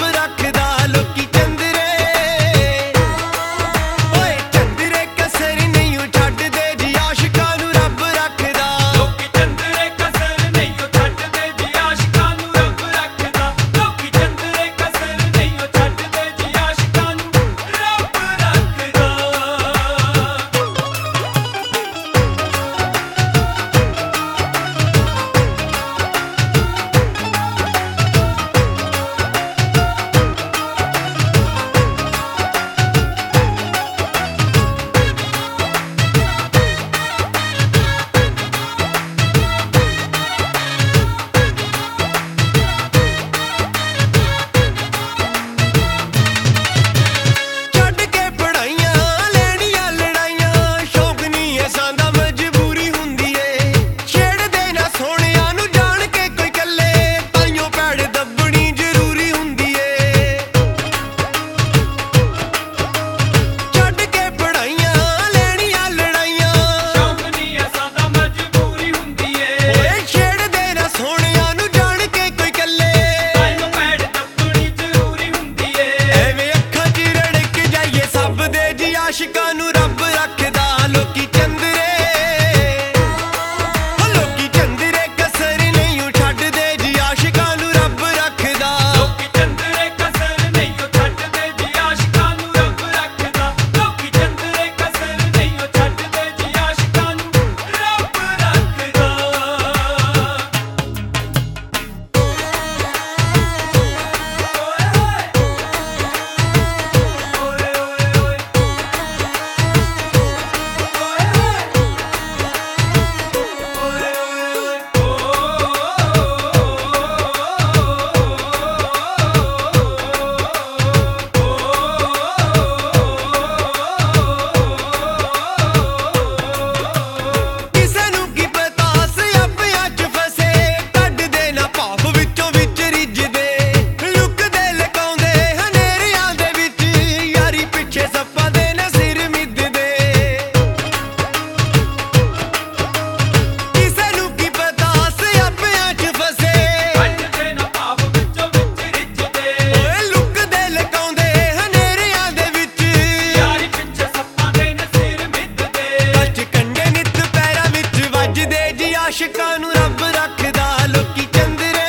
रखदा लोकी चंदरे ओए चंदरे कसर नहीं छड्डदे जी आशिकां नूं रब रखदा लोकी चंदरे कसर नहीं छड्डदे जी आशिकां नूं रब रखदा लोकी चंदरे कसर नहीं छड्डदे जी आशिकां नूं रब रखदा आशिकां नूं रब रखदा लोकी चंदरे लोकी चंदरे कसर नहीं छड्डदे जी आशिकां नूं रब रखदा लोकी चंदरे कसर नहीं छड्डदे जी आशिकां नूं रब रखदा लोकी चंदरे कसर नहीं छड्डदे जी आशिकां नूं रब रखदा आशिकां नूं रब रखदा लोकी चंदरे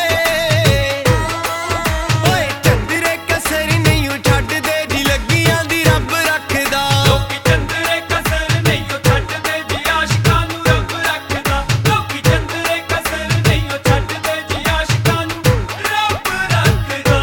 ओए चंदरे कसर नहीं छड्डदे जी लगियां दी रब रखदा लोकी चंदरे कसर नहीं छड्डदे जी आशिकां नूं रब रखदा लोकी चंदरे कसर नहीं छड्डदे जी आशिकां नूं रब रखदा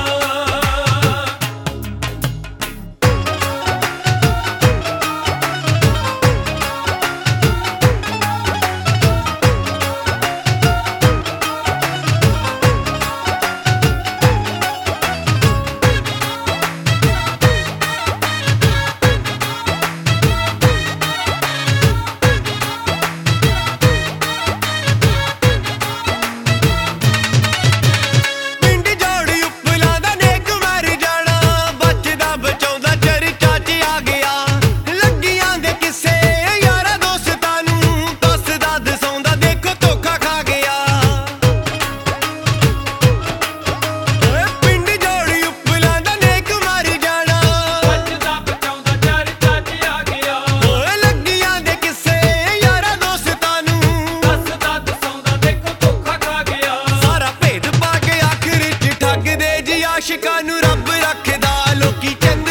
आशिकां नूं रब रखदा लोकी चंदरे